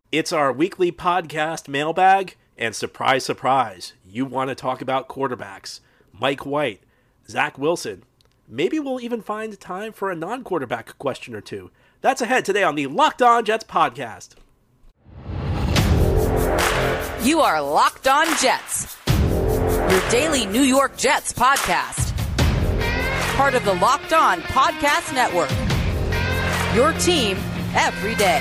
It's our weekly podcast mailbag, and surprise, surprise, you want to talk about quarterbacks. Mike White, Zach Wilson. Maybe we'll even find time for a non-quarterback question or two. That's ahead today on the Locked On Jets podcast. You are Locked On Jets, your daily New York Jets podcast. Part of the Locked On Podcast Network, your team every day.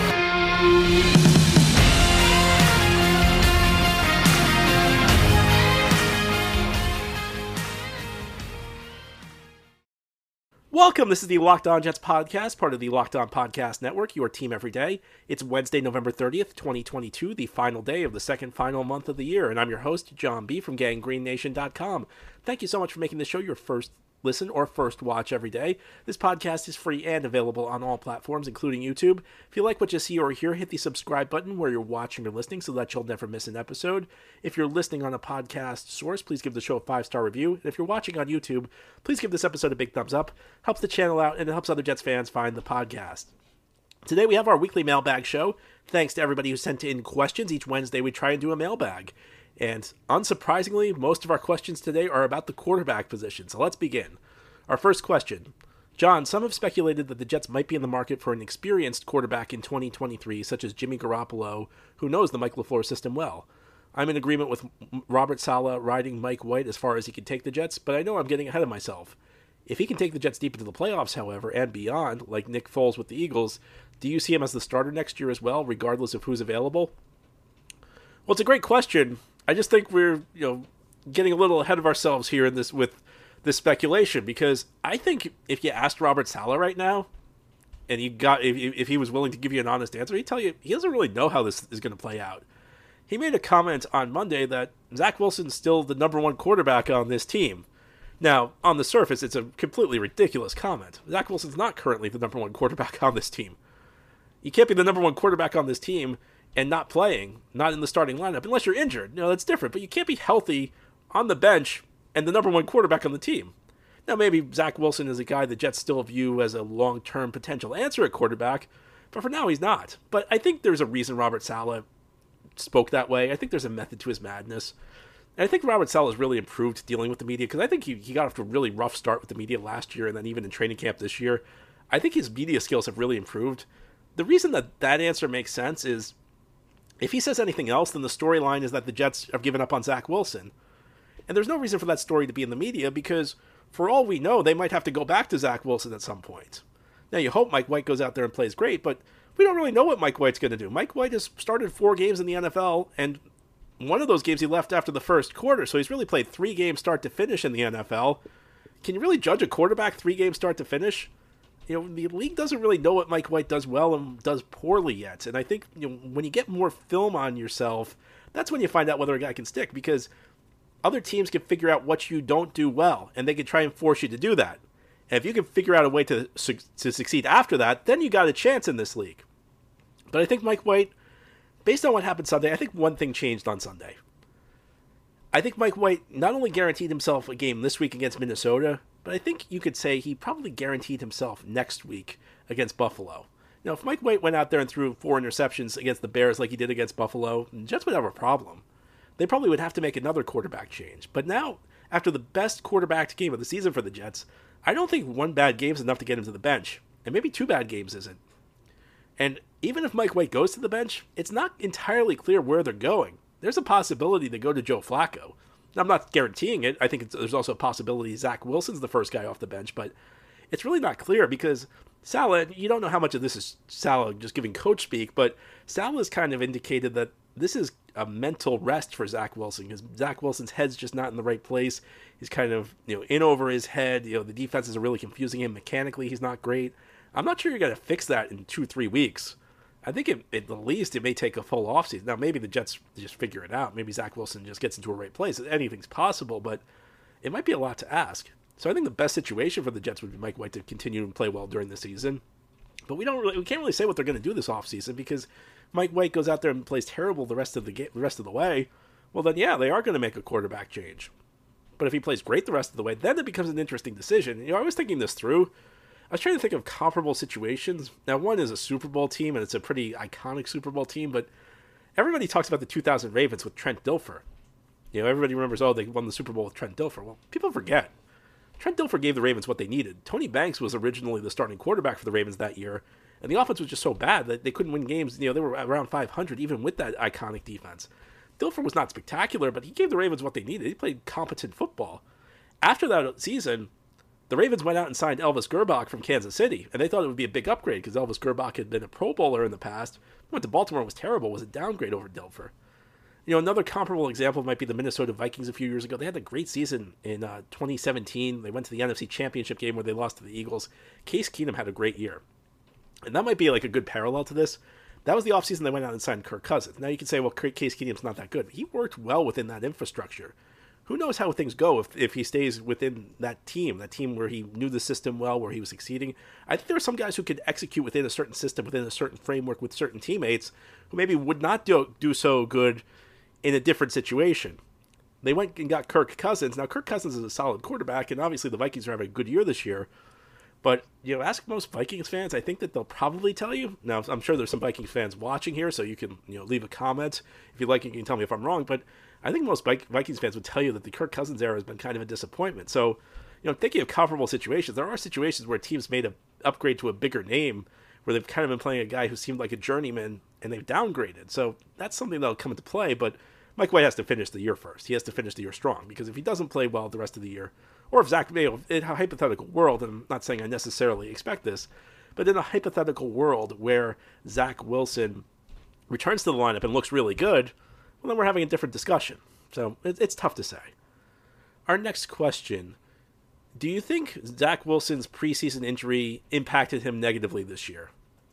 Welcome. This is the Locked On Jets podcast, part of the Locked On Podcast Network, your team every day. It's Wednesday, November 30th, 2022, the final day of the second final month of the year, and I'm your host, John B. from GangGreenNation.com. Thank you so much for making this show your first listen or first watch every day. This podcast is free and available on all platforms, including YouTube. If you like what you see or hear, hit the subscribe button where you're watching or listening so that you'll never miss an episode. If you're listening on a podcast source, please give the show a 5-star review. And if you're watching on YouTube, please give this episode a big thumbs up. Helps the channel out and it helps other Jets fans find the podcast. Today we have our weekly mailbag show. Thanks to everybody who sent in questions. Each Wednesday we try and do a mailbag. And unsurprisingly, most of our questions today are about the quarterback position. So let's begin. Our first question. John, some have speculated that the Jets might be in the market for an experienced quarterback in 2023, such as Jimmy Garoppolo, who knows the Mike LaFleur system well. I'm in agreement with Robert Saleh riding Mike White as far as he can take the Jets, but I know I'm getting ahead of myself. If he can take the Jets deep into the playoffs, however, and beyond, like Nick Foles with the Eagles, do you see him as the starter next year as well, regardless of who's available? Well, it's a great question. I just think we're, getting a little ahead of ourselves here in this with this speculation, because I think if you asked Robert Saleh right now, and if he was willing to give you an honest answer, he'd tell you he doesn't really know how this is going to play out. He made a comment on Monday that Zach Wilson's still the number one quarterback on this team. Now, on the surface, it's a completely ridiculous comment. Zach Wilson's not currently the number one quarterback on this team. You can't be the number one quarterback on this team and not playing, not in the starting lineup, unless you're injured. That's different. But you can't be healthy on the bench and the number one quarterback on the team. Now, maybe Zach Wilson is a guy the Jets still view as a long-term potential answer at quarterback, but for now he's not. But I think there's a reason Robert Saleh spoke that way. I think there's a method to his madness. And I think Robert Saleh has really improved dealing with the media, because I think he got off to a really rough start with the media last year, and then even in training camp this year. I think his media skills have really improved. The reason that answer makes sense is, if he says anything else, then the storyline is that the Jets have given up on Zach Wilson. And there's no reason for that story to be in the media, because for all we know, they might have to go back to Zach Wilson at some point. Now, you hope Mike White goes out there and plays great, but we don't really know what Mike White's going to do. Mike White has started 4 games in the NFL, and one of those games he left after the first quarter, so he's really played 3 games start to finish in the NFL. Can you really judge a quarterback 3 games start to finish? The league doesn't really know what Mike White does well and does poorly yet. And I think when you get more film on yourself, that's when you find out whether a guy can stick, because other teams can figure out what you don't do well, and they can try and force you to do that. And if you can figure out a way to succeed after that, then you got a chance in this league. But I think Mike White, based on what happened Sunday, I think one thing changed on Sunday. I think Mike White not only guaranteed himself a game this week against Minnesota, but I think you could say he probably guaranteed himself next week against Buffalo. Now, if Mike White went out there and threw 4 interceptions against the Bears like he did against Buffalo, the Jets would have a problem. They probably would have to make another quarterback change. But now, after the best quarterback game of the season for the Jets, I don't think 1 bad game is enough to get him to the bench. And maybe 2 bad games isn't. And even if Mike White goes to the bench, it's not entirely clear where they're going. There's a possibility to go to Joe Flacco. I'm not guaranteeing it. I think there's also a possibility Zach Wilson's the first guy off the bench, but it's really not clear, because Saleh, you don't know how much of this is Saleh just giving coach speak, but Saleh has kind of indicated that this is a mental rest for Zach Wilson, because Zach Wilson's head's just not in the right place. He's kind of, in over his head. The defenses are really confusing him. Mechanically, he's not great. I'm not sure you're going to fix that in 2-3 weeks. I think at the least it may take a full offseason. Now, maybe the Jets just figure it out. Maybe Zach Wilson just gets into a right place. Anything's possible, but it might be a lot to ask. So I think the best situation for the Jets would be Mike White to continue to play well during the season. But we can't really say what they're going to do this offseason, because Mike White goes out there and plays terrible the rest of the way. Well, then yeah, they are going to make a quarterback change. But if he plays great the rest of the way, then it becomes an interesting decision. I was thinking this through. I was trying to think of comparable situations. Now, one is a Super Bowl team, and it's a pretty iconic Super Bowl team, but everybody talks about the 2000 Ravens with Trent Dilfer. Everybody remembers, they won the Super Bowl with Trent Dilfer. Well, people forget. Trent Dilfer gave the Ravens what they needed. Tony Banks was originally the starting quarterback for the Ravens that year, and the offense was just so bad that they couldn't win games. They were around 500 even with that iconic defense. Dilfer was not spectacular, but he gave the Ravens what they needed. He played competent football. After that season, the Ravens went out and signed Elvis Gerbach from Kansas City, and they thought it would be a big upgrade because Elvis Gerbach had been a Pro Bowler in the past. Went to Baltimore, was terrible, was a downgrade over Dilfer. Another comparable example might be the Minnesota Vikings a few years ago. They had a great season in 2017. They went to the NFC Championship game where they lost to the Eagles. Case Keenum had a great year. And that might be like a good parallel to this. That was the offseason they went out and signed Kirk Cousins. Now you can say, well, Case Keenum's not that good. He worked well within that infrastructure. Who knows how things go if he stays within that team where he knew the system well, where he was succeeding. I think there are some guys who could execute within a certain system, within a certain framework with certain teammates who maybe would not do so good in a different situation. They went and got Kirk Cousins. Now, Kirk Cousins is a solid quarterback, and obviously the Vikings are having a good year this year. But, ask most Vikings fans, I think that they'll probably tell you. Now, I'm sure there's some Vikings fans watching here, so you can, leave a comment. If you like, you can tell me if I'm wrong. But I think most Vikings fans would tell you that the Kirk Cousins era has been kind of a disappointment. So, thinking of comparable situations, there are situations where teams made an upgrade to a bigger name, where they've kind of been playing a guy who seemed like a journeyman, and they've downgraded. So that's something that'll come into play, but Mike White has to finish the year first. He has to finish the year strong, because if he doesn't play well the rest of the year, or if Zach Mayo, in a hypothetical world, and I'm not saying I necessarily expect this, but in a hypothetical world where Zach Wilson returns to the lineup and looks really good, well, then we're having a different discussion. So it's tough to say. Our next question: do you think Zach Wilson's preseason injury impacted him negatively this year?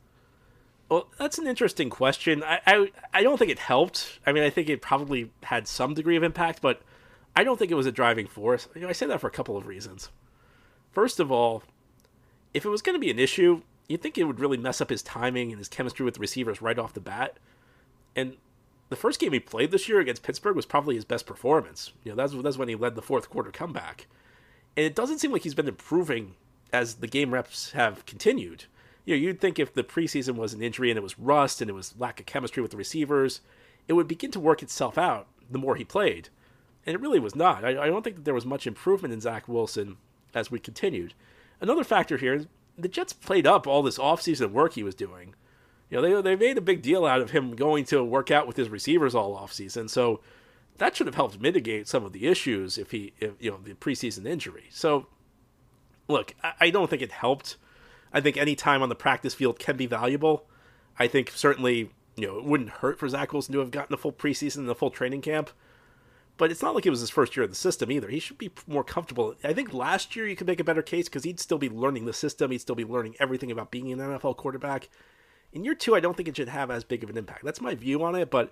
Well, that's an interesting question. I don't think it helped. I mean, I think it probably had some degree of impact, but I don't think it was a driving force. I say that for a couple of reasons. First of all, if it was going to be an issue, you'd think it would really mess up his timing and his chemistry with the receivers right off the bat. And the first game he played this year against Pittsburgh was probably his best performance. That's when he led the fourth quarter comeback. And it doesn't seem like he's been improving as the game reps have continued. You'd think if the preseason was an injury and it was rust and it was lack of chemistry with the receivers, it would begin to work itself out the more he played. And it really was not. I don't think that there was much improvement in Zach Wilson as we continued. Another factor here is the Jets played up all this offseason work he was doing. They made a big deal out of him going to work out with his receivers all offseason. So that should have helped mitigate some of the issues if the preseason injury. So, look, I don't think it helped. I think any time on the practice field can be valuable. I think certainly, it wouldn't hurt for Zach Wilson to have gotten a full preseason and a full training camp. But it's not like it was his first year in the system either. He should be more comfortable. I think last year you could make a better case because he'd still be learning the system. He'd still be learning everything about being an NFL quarterback. In year two, I don't think it should have as big of an impact. That's my view on it, but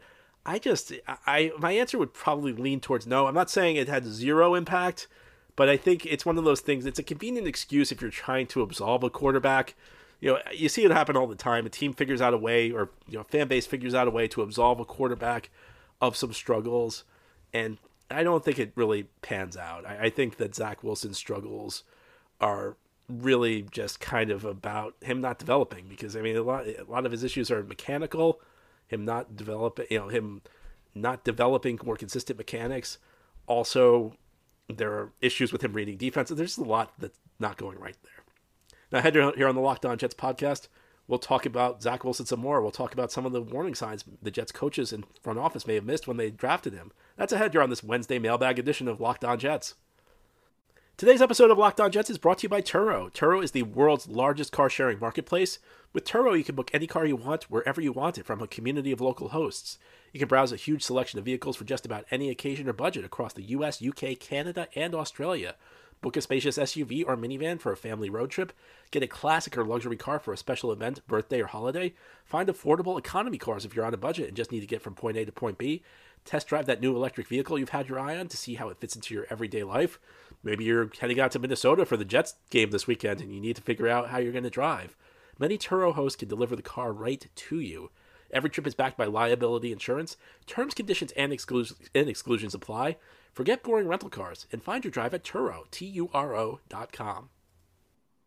my answer would probably lean towards no. I'm not saying it had zero impact, but I think it's one of those things. It's a convenient excuse if you're trying to absolve a quarterback. You see it happen all the time. A team figures out a way, or fan base figures out a way to absolve a quarterback of some struggles, and I don't think it really pans out. I think that Zach Wilson's struggles are really just kind of about him not developing, because a lot of his issues are mechanical. Him not developing more consistent mechanics. Also, there are issues with him reading defense. There's a lot that's not going right there. Now, ahead here on the Locked On Jets podcast, we'll talk about Zach Wilson some more. We'll talk about some of the warning signs the Jets coaches and front office may have missed when they drafted him. That's ahead here on this Wednesday mailbag edition of Locked On Jets. Today's episode of Locked On Jets is brought to you by Turo. Turo is the world's largest car-sharing marketplace. With Turo, you can book any car you want, wherever you want it, from a community of local hosts. You can browse a huge selection of vehicles for just about any occasion or budget across the US, UK, Canada, and Australia. Book a spacious SUV or minivan for a family road trip. Get a classic or luxury car for a special event, birthday, or holiday. Find affordable economy cars if you're on a budget and just need to get from point A to point B. Test drive that new electric vehicle you've had your eye on to see how it fits into your everyday life. Maybe you're heading out to Minnesota for the Jets game this weekend and you need to figure out how you're going to drive. Many Turo hosts can deliver the car right to you. Every trip is backed by liability insurance. Terms, conditions, and exclusions apply. Forget boring rental cars and find your drive at Turo, Turo.com.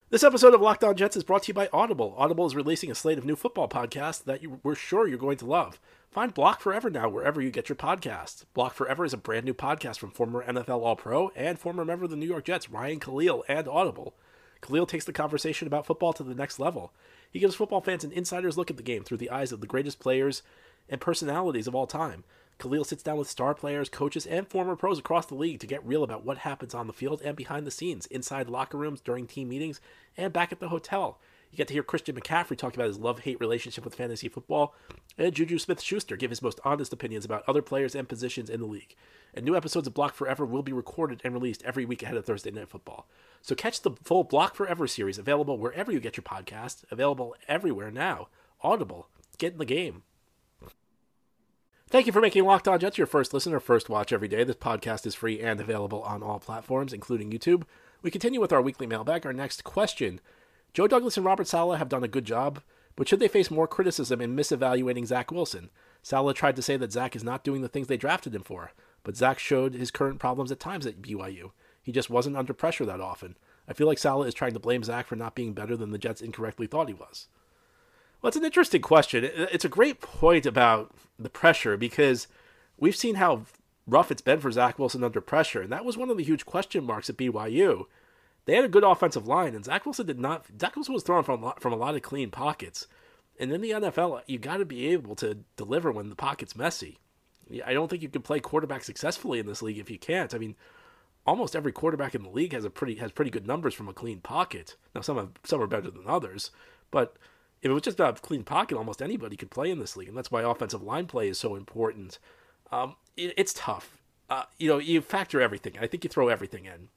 This episode of Locked On Jets is brought to you by Audible. Audible is releasing a slate of new football podcasts that we're sure you're going to love. Find Block Forever now wherever you get your podcasts. Block Forever is a brand new podcast from former NFL All-Pro and former member of the New York Jets, Ryan Kalil, and Audible. Kalil takes the conversation about football to the next level. He gives football fans an insider's look at the game through the eyes of the greatest players and personalities of all time. Kalil sits down with star players, coaches, and former pros across the league to get real about what happens on the field and behind the scenes, inside locker rooms, during team meetings, and back at the hotel. You get to hear Christian McCaffrey talk about his love-hate relationship with fantasy football, and Juju Smith-Schuster give his most honest opinions about other players and positions in the league. And new episodes of Block Forever will be recorded and released every week ahead of Thursday Night Football. So catch the full Block Forever series, available wherever you get your podcasts, available everywhere now. Audible. Get in the game. Thank you for making Locked On Jets your first listen or first watch every day. This podcast is free and available on all platforms, including YouTube. We continue with our weekly mailbag. Our next question. Joe Douglas and Robert Saleh have done a good job, but should they face more criticism in misevaluating Zach Wilson? Saleh tried to say that Zach is not doing the things they drafted him for, but Zach showed his current problems at times at BYU. He just wasn't under pressure that often. I feel like Saleh is trying to blame Zach for not being better than the Jets incorrectly thought he was. Well, it's an interesting question. It's a great point about the pressure because we've seen how rough it's been for Zach Wilson under pressure, and that was one of the huge question marks at BYU. They had a good offensive line, and Zach Wilson did not. Zach Wilson was thrown from a lot of clean pockets, and in the NFL, you got to be able to deliver when the pocket's messy. I don't think you can play quarterback successfully in this league if you can't. I mean, almost every quarterback in the league has pretty good numbers from a clean pocket. Now, some are better than others, but if it was just about a clean pocket, almost anybody could play in this league, and that's why offensive line play is so important. It's tough. You factor everything. I think you throw everything in.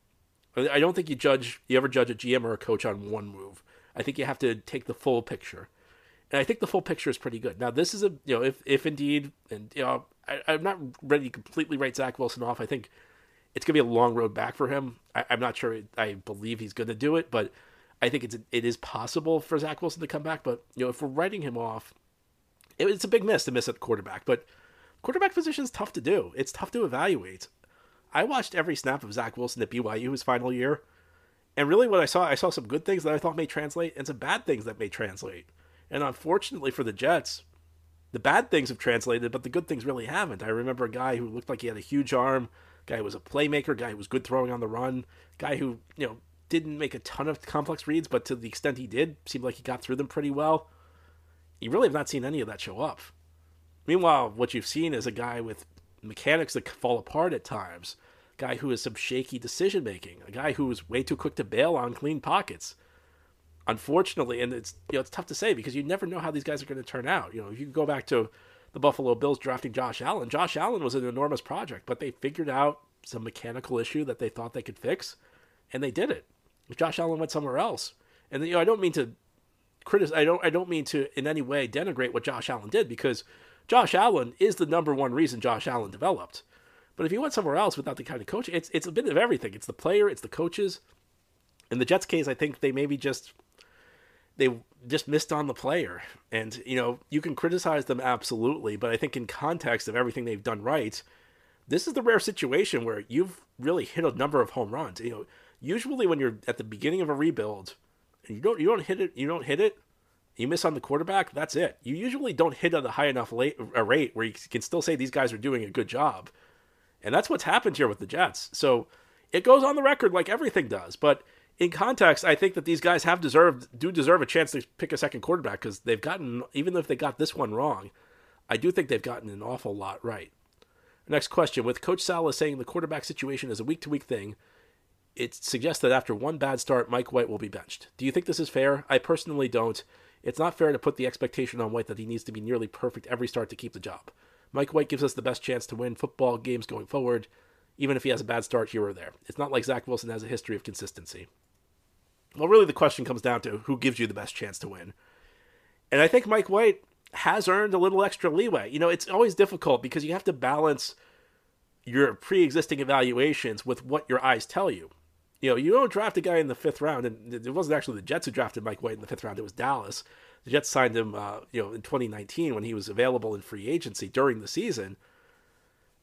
I don't think you ever judge a GM or a coach on one move. I think you have to take the full picture, and I think the full picture is pretty good. Now, this is if indeed, and I'm not ready to completely write Zach Wilson off. I think it's going to be a long road back for him. I'm not sure. I believe he's going to do it, but I think it is possible for Zach Wilson to come back, but if we're writing him off, it's a big miss at quarterback. But quarterback position is tough to do. It's tough to evaluate. I watched every snap of Zach Wilson at BYU his final year, and really what I saw some good things that I thought may translate and some bad things that may translate. And unfortunately for the Jets, the bad things have translated, but the good things really haven't. I remember a guy who looked like he had a huge arm, guy who was a playmaker, guy who was good throwing on the run, guy who didn't make a ton of complex reads, but to the extent he did, seemed like he got through them pretty well. You really have not seen any of that show up. Meanwhile, what you've seen is a guy with mechanics that fall apart at times, a guy who has some shaky decision-making, a guy who is way too quick to bail on clean pockets. Unfortunately, and it's tough to say because you never know how these guys are going to turn out. If you go back to the Buffalo Bills drafting Josh Allen was an enormous project, but they figured out some mechanical issue that they thought they could fix, and they did it. Josh Allen went somewhere else. And I don't mean to criticize, I don't mean to in any way denigrate what Josh Allen did, because Josh Allen is the number one reason Josh Allen developed. But if he went somewhere else without the kind of coaching, it's a bit of everything. It's the player, it's the coaches. In the Jets' case, I think they just missed on the player. And, you can criticize them absolutely, but I think in context of everything they've done right, this is the rare situation where you've really hit a number of home runs. Usually when you're at the beginning of a rebuild and you don't hit it, you miss on the quarterback, that's it. You usually don't hit at a high enough a rate where you can still say these guys are doing a good job. And that's what's happened here with the Jets. So it goes on the record like everything does. But in context, I think that these guys do deserve a chance to pick a second quarterback, because they've gotten, even if they got this one wrong, I do think they've gotten an awful lot right. Next question. With Coach Saleh saying the quarterback situation is a week-to-week thing, it suggests that after one bad start, Mike White will be benched. Do you think this is fair? I personally don't. It's not fair to put the expectation on White that he needs to be nearly perfect every start to keep the job. Mike White gives us the best chance to win football games going forward, even if he has a bad start here or there. It's not like Zach Wilson has a history of consistency. Well, really the question comes down to who gives you the best chance to win. And I think Mike White has earned a little extra leeway. It's always difficult because you have to balance your pre-existing evaluations with what your eyes tell you. You don't draft a guy in the 5th round, and it wasn't actually the Jets who drafted Mike White in the 5th round. It was Dallas. The Jets signed him, in 2019 when he was available in free agency during the season.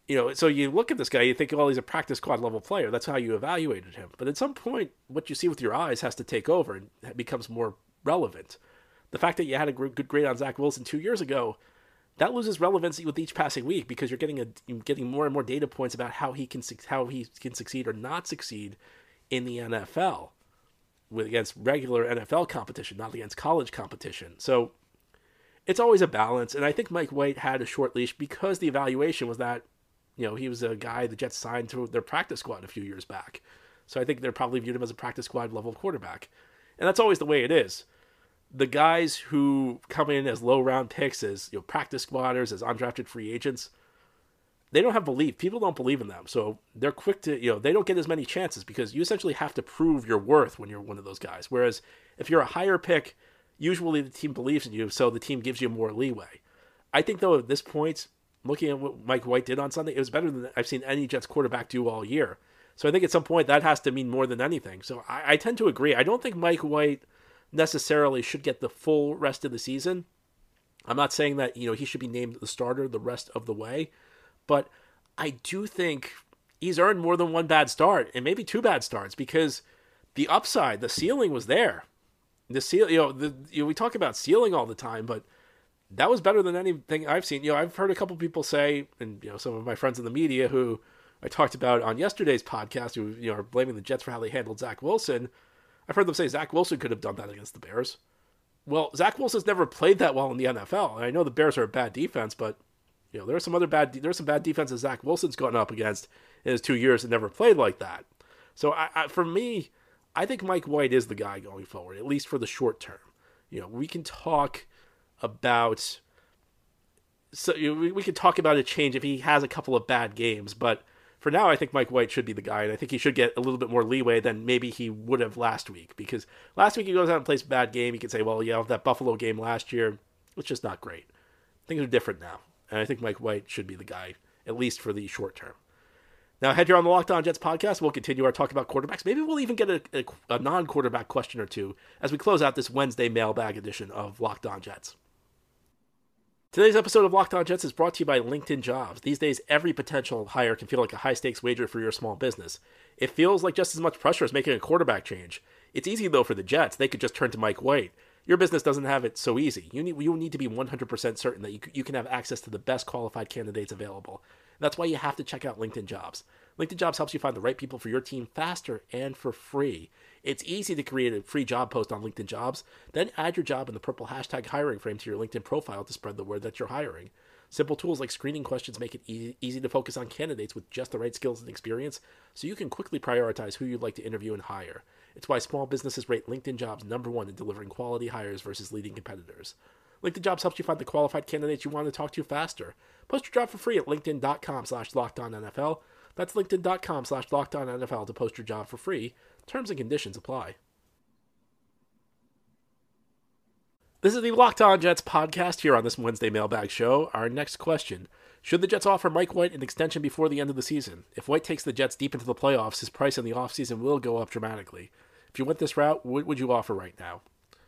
So you look at this guy, you think, well, he's a practice squad level player. That's how you evaluated him. But at some point, what you see with your eyes has to take over and it becomes more relevant. The fact that you had a good grade on Zach Wilson 2 years ago, that loses relevancy with each passing week because you're getting more and more data points about how he can succeed or not succeed in the NFL against regular NFL competition, not against college competition. So it's always a balance, and I think Mike White had a short leash because the evaluation was that he was a guy the Jets signed to their practice squad a few years back. So I think they probably viewed him as a practice squad level quarterback, and that's always the way it is. The guys who come in as low round picks, as practice squatters, as undrafted free agents, they don't have belief. People don't believe in them, so they're quick to they don't get as many chances because you essentially have to prove your worth when you're one of those guys. Whereas if you're a higher pick, usually the team believes in you, so the team gives you more leeway. I think though at this point, looking at what Mike White did on Sunday, it was better than I've seen any Jets quarterback do all year. So I think at some point that has to mean more than anything. So I tend to agree. I don't think Mike White necessarily should get the full rest of the season. I'm not saying that he should be named the starter the rest of the way, but I do think he's earned more than one bad start and maybe two bad starts because the upside, the ceiling was there. The ceiling, we talk about ceiling all the time, but that was better than anything I've seen. I've heard a couple people say, and some of my friends in the media who I talked about on yesterday's podcast, who are blaming the Jets for how they handled Zach Wilson. I've heard them say Zach Wilson could have done that against the Bears. Well, Zach Wilson's never played that well in the NFL. And I know the Bears are a bad defense, but there's some bad defenses Zach Wilson's gone up against in his 2 years and never played like that. So for me, I think Mike White is the guy going forward, at least for the short term. We can talk about we can talk about a change if he has a couple of bad games, but for now, I think Mike White should be the guy, and I think he should get a little bit more leeway than maybe he would have last week. Because last week he goes out and plays a bad game. You could say, well, that Buffalo game last year was just not great. Things are different now, and I think Mike White should be the guy, at least for the short term. Now, ahead here on the Locked On Jets podcast, we'll continue our talk about quarterbacks. Maybe we'll even get a non-quarterback question or two as we close out this Wednesday mailbag edition of Locked On Jets. Today's episode of Locked On Jets is brought to you by LinkedIn Jobs. These days, every potential hire can feel like a high-stakes wager for your small business. It feels like just as much pressure as making a quarterback change. It's easy, though, for the Jets. They could just turn to Mike White. Your business doesn't have it so easy. You need to be 100% certain that you can have access to the best qualified candidates available. That's why you have to check out LinkedIn Jobs. LinkedIn Jobs helps you find the right people for your team faster and for free. It's easy to create a free job post on LinkedIn Jobs, then add your job in the purple hashtag hiring frame to your LinkedIn profile to spread the word that you're hiring. Simple tools like screening questions make it easy to focus on candidates with just the right skills and experience, so you can quickly prioritize who you'd like to interview and hire. It's why small businesses rate LinkedIn Jobs #1 in delivering quality hires versus leading competitors. LinkedIn Jobs helps you find the qualified candidates you want to talk to faster. Post your job for free at linkedin.com/LockedOnNFL. That's linkedin.com/LockedOnNFL to post your job for free. Terms and conditions apply. This is the Locked On Jets podcast here on this Wednesday mailbag show. Our next question: should the Jets offer Mike White an extension before the end of the season? If White takes the Jets deep into the playoffs, his price in the offseason will go up dramatically. If you went this route, what would you offer right now?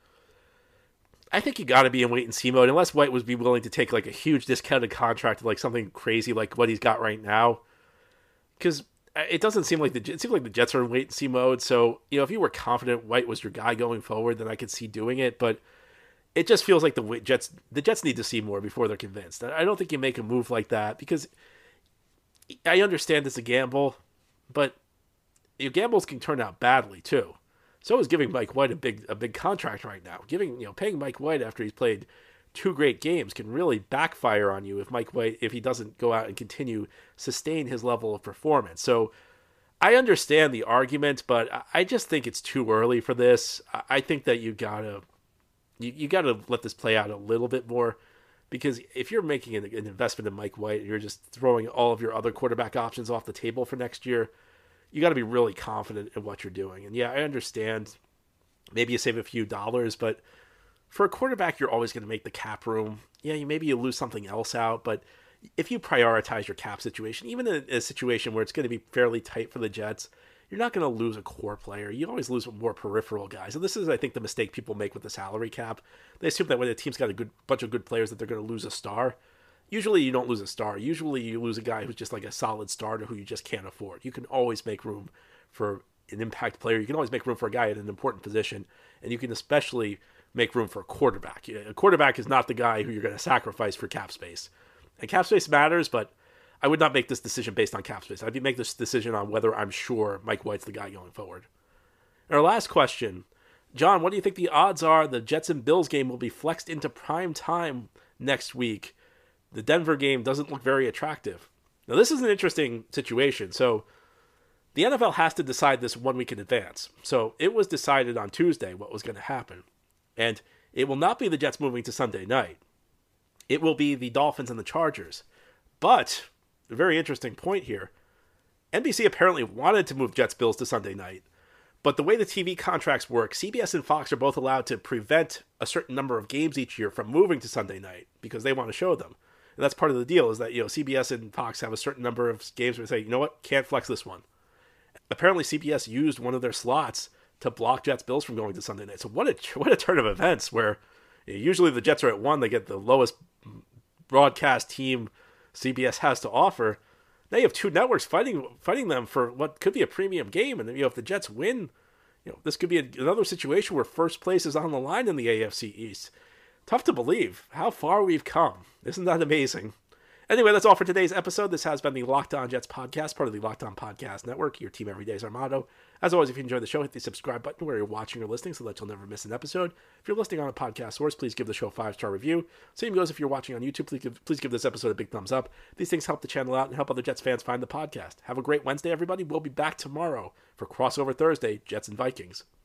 I think you got to be in wait-and-see mode, unless White would be willing to take like a huge discounted contract, like something crazy like what he's got right now. Because it doesn't seem like it seems like the Jets are in wait-and-see mode. So if you were confident White was your guy going forward, then I could see doing it. But it just feels like the Jets need to see more before they're convinced. I don't think you make a move like that because I understand it's a gamble, but gambles can turn out badly too. So is giving Mike White a big contract right now. Paying Mike White after he's played 2 great games can really backfire on you if he doesn't go out and sustain his level of performance. So I understand the argument, but I just think it's too early for this. I think that you gotta let this play out a little bit more, because if you're making an investment in Mike White and you're just throwing all of your other quarterback options off the table for next year, you got to be really confident in what you're doing. And yeah, I understand maybe you save a few dollars, but for a quarterback, you're always going to make the cap room. Yeah, maybe you lose something else out, but if you prioritize your cap situation, even in a situation where it's going to be fairly tight for the Jets, you're not going to lose a core player. You always lose more peripheral guys. And this is, I think, the mistake people make with the salary cap. They assume that when a team's got a bunch of good players that they're going to lose a star. usually you don't lose a star. Usually you lose a guy who's just like a solid starter who you just can't afford. You can always make room for an impact player. You can always make room for a guy at an important position, and you can especially make room for a quarterback. A quarterback is not the guy who you're going to sacrifice for cap space. And cap space matters, but I would not make this decision based on cap space. I'd make this decision on whether I'm sure Mike White's the guy going forward. And our last question, John, what do you think the odds are the Jets and Bills game will be flexed into prime time next week? The Denver game doesn't look very attractive. Now, this is an interesting situation. So, the NFL has to decide this 1 week in advance. So, it was decided on Tuesday what was going to happen. And it will not be the Jets moving to Sunday night. It will be the Dolphins and the Chargers. But, a very interesting point here, NBC apparently wanted to move Jets-Bills to Sunday night. But the way the TV contracts work, CBS and Fox are both allowed to prevent a certain number of games each year from moving to Sunday night because they want to show them. And that's part of the deal is that, CBS and Fox have a certain number of games where they say, you know what, can't flex this one. Apparently CBS used one of their slots to block Jets-Bills from going to Sunday night. So what a turn of events where usually the Jets are at 1, they get the lowest broadcast team CBS has to offer. Now you have two networks fighting them for what could be a premium game. And if the Jets win, this could be another situation where first place is on the line in the AFC East. Tough to believe how far we've come. Isn't that amazing? Anyway, that's all for today's episode. This has been the Locked On Jets podcast, part of the Locked On Podcast Network. Your team every day is our motto. As always, if you enjoy the show, hit the subscribe button where you're watching or listening so that you'll never miss an episode. If you're listening on a podcast source, please give the show a 5-star review. Same goes if you're watching on YouTube. Please give this episode a big thumbs up. These things help the channel out and help other Jets fans find the podcast. Have a great Wednesday, everybody. We'll be back tomorrow for Crossover Thursday, Jets and Vikings.